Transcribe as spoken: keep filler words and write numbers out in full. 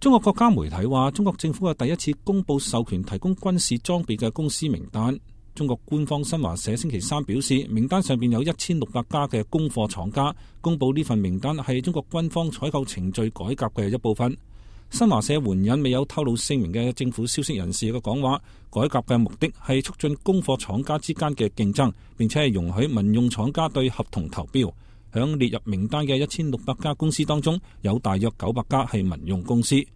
中國國家媒體話，中國政府嘅第一次公布授權提供軍事裝備嘅公司名單。中國官方新華社星期三表示，名單上邊有一千六百家嘅供貨廠家。公布呢份名單係中國軍方採購程序改革嘅一部分。新華社援引未有透露姓名嘅政府消息人士嘅講話，改革嘅目的係促進供貨廠家之間嘅競爭，並且係容許民用廠家對合同投標。響列入名單嘅一千六百家公司當中，有大約九百家係民用公司。